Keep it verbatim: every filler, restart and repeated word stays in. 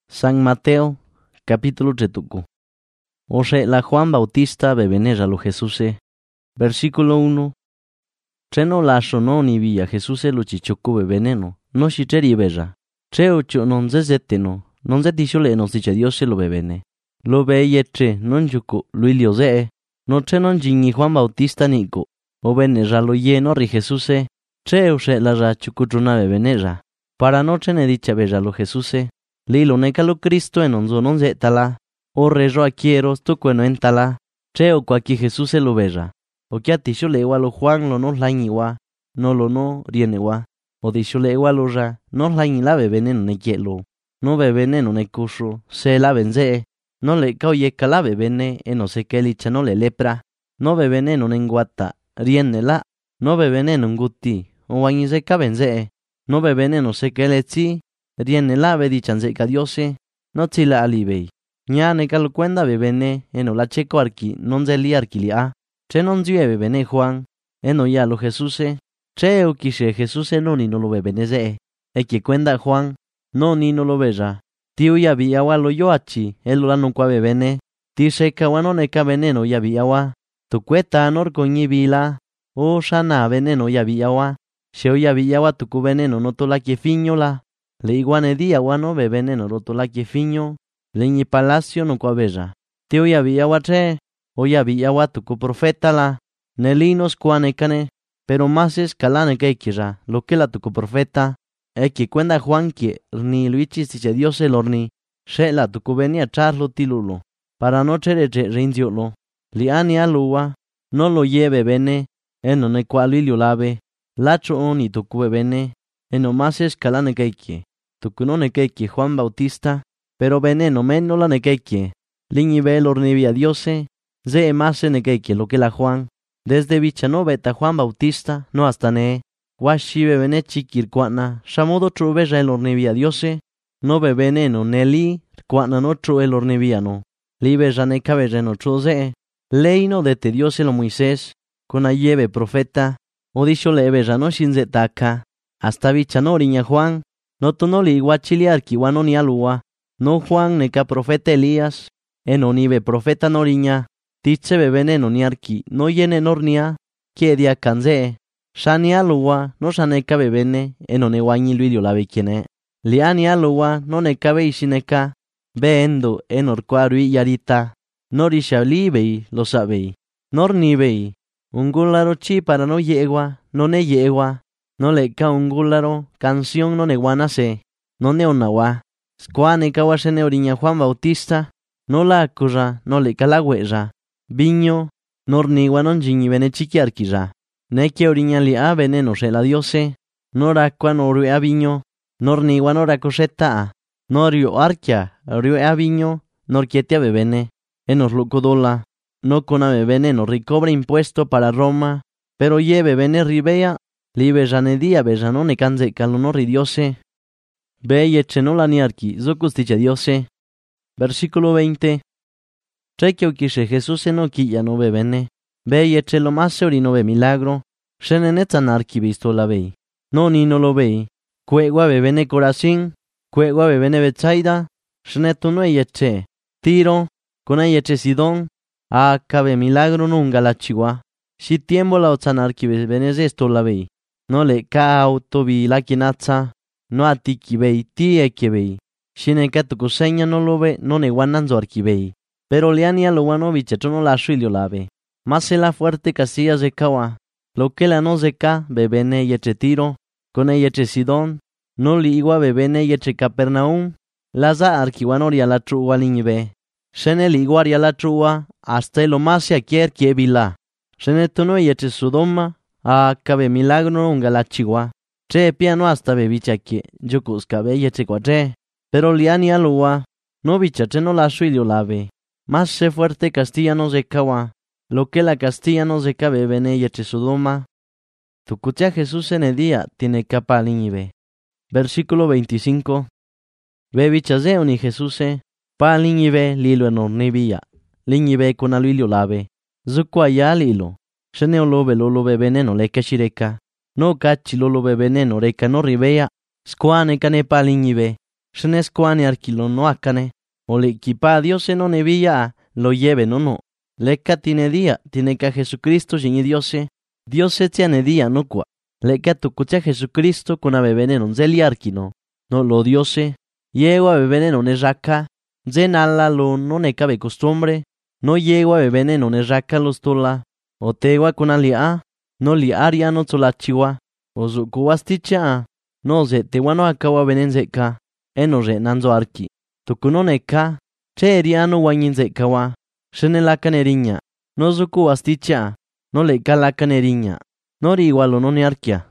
San Mateo, capítulo tretuku. Ose la Juan Bautista bebenera lo Jesuse. Versículo uno. Treno la shono ni via Jesuse lo chichoku bebeneno. No shicheri beja. Treo cho non zezeteno. Non zetishole nos dice Dios lo bebene. Lo beyetre non yuko luilio ze. No trenon jingi Juan Bautista niko. O benera lo yeno ri Jesuse. Treo se la ra chukutruna bebenera. Para no trene dicha beja lo Jesuse. Lilo nekalo Cristo en onzo non zetala. O rejo aquieros tu cueno entala. Treo cuaki Jesús se lo veja. O que ati lewa lo Juan lo nos lañiwa. No lo no rienewa. O di lewa lo ra. Nos lañila bebenen ne quielo. No bebenen ne cuso. Se la benze. No le cauye cala bebene. En no se que licha no le lepra. No bebenen en guata. Rienela. No bebenen en guti. O wañize ka benze. No bebenen no se que le chi. Rienela bedichanze ka diose. No chila alibei. Nya nekal cuenda bebene, eno la checo arki, non zeli arkilia. Che non zie bebene Juan, eno ya lo Jesuse. Che o kishe Jesuse no ni no lo bebeneze. E que cuenda Juan, no ni no lo veja. Tiu ya viawa lo yoachi, elo la non qua bebene. Ti sheka wano neka veneno ya viawa. Tu cueta anor coñi vila. O shana veneno ya viawa. Sheo ya viawa tu cu veneno no to la que fiñola. Le iguane dia wano bebeneno no to la que fiño. Leñi palacio no coabeja. Teo ya viawa tre, o ya viawa tuku profeta la, nelinos cuanecane, pero más es calane que kira, lo que la tuku profeta, e que cuenda Juan que ni luichi si se Dios el horni, se la tuku venia charlo tilulo, para no chere rinziolo, liani alua, no lo lleve bene, en no ne cualilio lave, lacho oni tuku bene, en no más es calane que tuku no ne que Juan Bautista, pero veneno menos la nequeque. Liñi ve el hornivia diose. Ze emase nequeque lo que la Juan. Desde bicha no beta Juan Bautista. No hasta ne. Washi bebene chiquircuana. Shamodo tru beja el hornivia diose. No be veneno neli. Cuana no tru el horniviano. Li beja ne cabella no tru ze. Leino de te diose lo Moisés. Con ayeve profeta. O dicho le beja no shinzetaka. Hasta bicha no riña Juan. No tonoli iguachiliar kiwano ni alua. No Juan neca profeta Elías, en onibe profeta noriña, tiche bebene noniarki, no yene nornia, que dia canze, shani alua, no shaneca bebene, en onewañi luidio la bequiene, liani alua, no neca beishineca, beendo en orcuarui yarita, norishablibei, lo sabei, nornibei, ungularo chi para no yegua, no ne yegua, no leca ungularo, canción no neguanase, no neonawa. Squane kawashene oriña Juan Bautista, no la acurra, no le calagüeja, viño, nornigua non jini bene chiquiarquija, neque oriña li a veneno se la diose, noracua norue a viño, nornigua noracoseta, norio arquia, rio a viño, norquietia bebene, enos lucodola, no cona bebene no recobre impuesto para Roma, pero ye bebene ribea, libe janedia bejanone canze calonori diose. Ve y echenola niarki, zocustiche diose. Versículo veinte. Trequio quiche Jesús en oquilla no bebene. Ve y echelo más no ve milagro. Shenenetan arki visto la vei. No ni no lo vei. Cuegua bebene Corazín. Cuegua bebene Betsaida. Sheneto no eche. Tiro. Con eche Sidón. A cabe milagro nunca la chigua. Si tiempo la otzanarki bebene esto la vei. No le ca autobi la quinazza. No a ti kibei, ti e kibei. Shine tu kuseña no lo ve, no ne guananzo arquibei. Pero liania lo guano bichecho no la suilio lave. Más se la fuerte casillas de kawa. Lo que la no se ca, bebene y eche tiro. Con ella eche Sidón. No li igua bebene y eche Capernaum. Laza arquiwanoria la trua liñibe. Shene li iguaria la trua, hasta lo más se aquier kiebila. Shene tu no y eche Sodoma. A cabe milagro un galachigua. Che piano hasta bebicha que yo cuscabe y eche cuatre, pero liani alua, no bichache no la suilio lave, más se fuerte Castilla no se cawa, lo que la Castilla no se cabe bene y eche Sodoma. Tu cucha Jesús en el día tiene capa liñibe. Versículo veinticinco. Bebichaze ni Jesús, pa liñibe lilo en ornivia, liñibe con aluilio lave, zucuaya lilo, sheneolo velolo bebene le cachireka. No cachilolo bebene no reca no ribea, squane cane paliñibe, Xenescuani arquilo no acane, o le equipa Dios no nevilla, lo lleve no no. Leca tiene día, tiene que Jesucristo y Diose, Diose tiene día no qua. Leca tu cucha Jesucristo con a bebene non zeli arquino, no lo Diose, llego a bebene non es raca, zenala lo no ne cabe costumbre, no llego a bebene non es raca los tola, o tegua con alia, no li aria no tolachiwa, o zukuasticha, no ze teguano akawa benenzeka, eno re nanzo arki, tukuno neka, che eriano wañinzekawa, shene la caneriña, no zukuasticha, no le la caneriña, no ri igualo no ni arquia.